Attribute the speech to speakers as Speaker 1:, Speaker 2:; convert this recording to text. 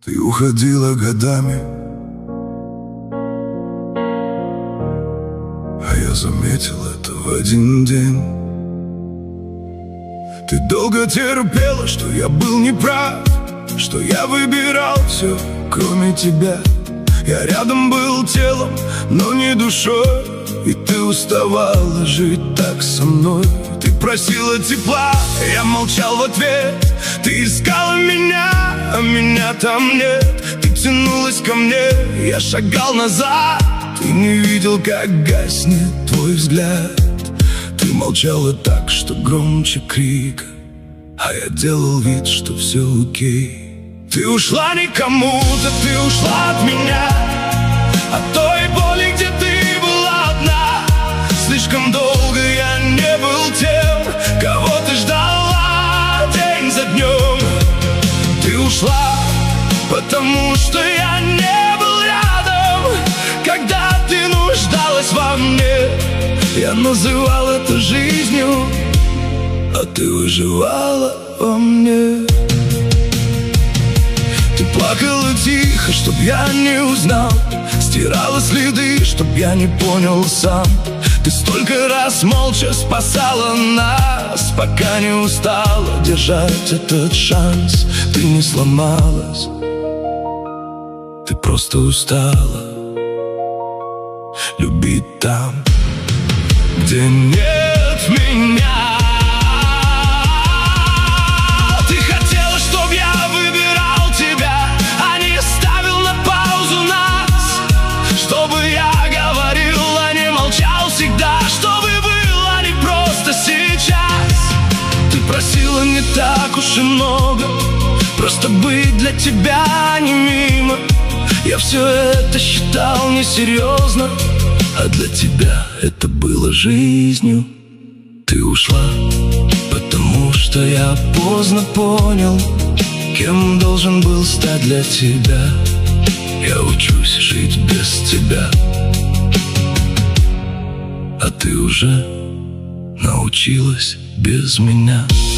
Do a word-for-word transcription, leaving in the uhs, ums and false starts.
Speaker 1: Ты уходила годами, а я заметил это в один день. Ты долго терпела, что я был неправ, что я выбирал все, кроме тебя. Я рядом был телом, но не душой, и ты уставала жить так со мной. Ты просила тепла, я молчал в ответ. Ты искала меня, а меня там нет. Ты тянулась ко мне, я шагал назад. Ты не видел, как гаснет твой взгляд. Ты молчала так, что громче крика, а я делал вид, что все окей. Ты ушла не кому-то, ты ушла от меня, от той боли, где ты была одна. Слишком долго я не был тем, кого ты ждала день за днем. Ты ушла, потому что я не был рядом, когда ты нуждалась во мне. Я называл это жизнью, а ты выживала во мне. Ты плакала тихо, чтоб я не узнал, стирала следы, чтоб я не понял сам. Ты столько раз молча спасала нас, пока не устала держать этот шанс. Ты не сломалась, ты просто устала любить там, где нет меня. Ты хотела, чтоб я выбирал тебя, а не ставил на паузу нас. Чтобы я говорил, а не молчал всегда. Чтобы было не просто сейчас. Ты просила не так уж и много, просто быть для тебя не мимо. Я все это считал несерьезно, а для тебя это было жизнью. Ты ушла, потому что я поздно понял, кем должен был стать для тебя. Я учусь жить без тебя, а ты уже научилась без меня.